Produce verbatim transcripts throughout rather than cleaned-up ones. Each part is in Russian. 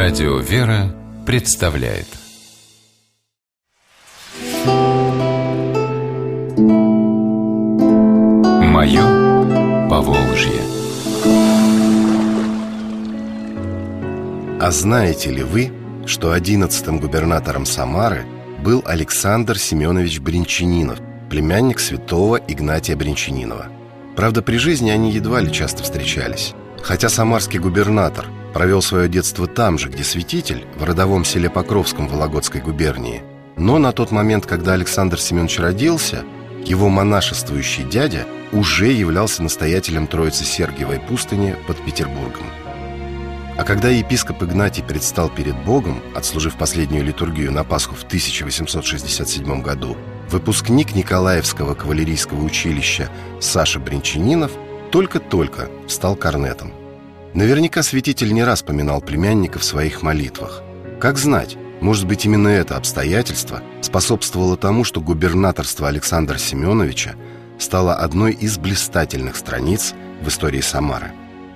Радио «Вера» представляет «Мое Поволжье». А знаете ли вы, что одиннадцатым губернатором Самары был Александр Семенович Бринчанинов, племянник святого Игнатия Бринчанинова? Правда, при жизни они едва ли часто встречались. Хотя самарский губернатор провел свое детство там же, где святитель, в родовом селе Покровском Вологодской губернии, но на тот момент, когда Александр Семенович родился, его монашествующий дядя уже являлся настоятелем Троицы-Сергиевой пустыни под Петербургом. А когда епископ Игнатий предстал перед Богом, отслужив последнюю литургию на Пасху в тысяча восемьсот шестьдесят седьмом году, выпускник Николаевского кавалерийского училища Саша Бринчанинов только-только стал корнетом. Наверняка святитель не раз поминал племянника в своих молитвах. Как знать, может быть, именно это обстоятельство способствовало тому, что губернаторство Александра Семеновича стало одной из блистательных страниц в истории Самары.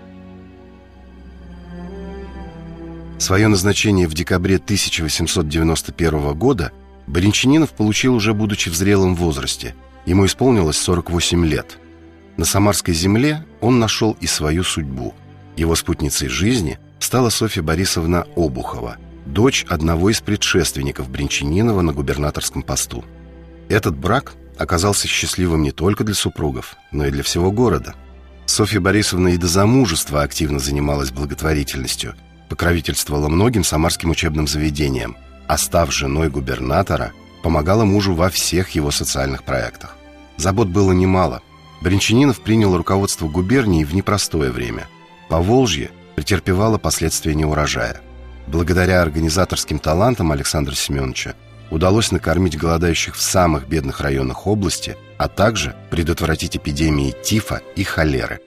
Свое назначение в декабре тысяча восемьсот девяносто первого года Бринчанинов получил уже будучи в зрелом возрасте. Ему исполнилось сорок восемь лет. На самарской земле он нашел и свою судьбу. Его спутницей жизни стала Софья Борисовна Обухова, дочь одного из предшественников Бринчанинова на губернаторском посту. Этот брак оказался счастливым не только для супругов, но и для всего города. Софья Борисовна и до замужества активно занималась благотворительностью, покровительствовала многим самарским учебным заведениям, а став женой губернатора, помогала мужу во всех его социальных проектах. Забот было немало. Бринчанинов принял руководство губернии в непростое время. Поволжье претерпевало последствия неурожая. Благодаря организаторским талантам Александра Семеновича удалось накормить голодающих в самых бедных районах области, а также предотвратить эпидемии тифа и холеры.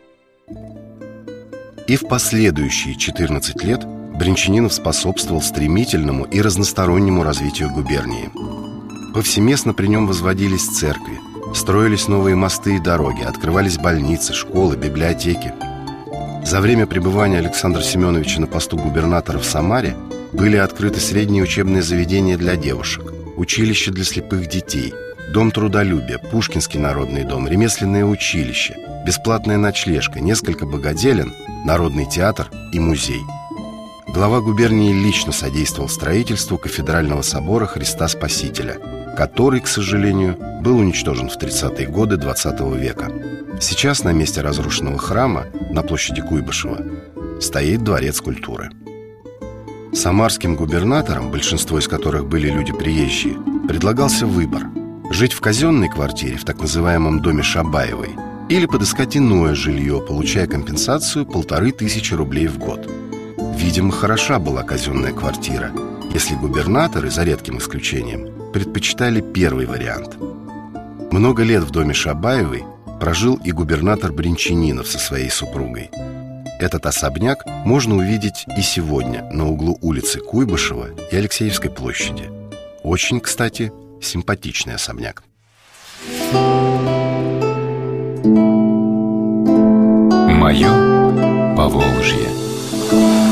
И в последующие четырнадцать лет Бринчанинов способствовал стремительному и разностороннему развитию губернии. Повсеместно при нем возводились церкви, строились новые мосты и дороги, открывались больницы, школы, библиотеки. За время пребывания Александра Семеновича на посту губернатора в Самаре были открыты средние учебные заведения для девушек, училище для слепых детей, дом трудолюбия, Пушкинский народный дом, ремесленное училище, бесплатная ночлежка, несколько богоделен, народный театр и музей. Глава губернии лично содействовал строительству кафедрального собора Христа Спасителя, который, к сожалению, был уничтожен в тридцатые годы двадцатого века. Сейчас на месте разрушенного храма на площади Куйбышева стоит дворец культуры. Самарским губернаторам, большинство из которых были люди приезжие, предлагался выбор: жить в казенной квартире в так называемом доме Шабаевой или подыскать иное жилье, получая компенсацию полторы тысячи рублей в год. Видимо, хороша была казенная квартира, если губернаторы, за редким исключением, предпочитали первый вариант. Много лет в доме Шабаевой прожил и губернатор Бринчанинов со своей супругой. Этот особняк можно увидеть и сегодня на углу улицы Куйбышева и Алексеевской площади. Очень, кстати, симпатичный особняк. Мое Поволжье.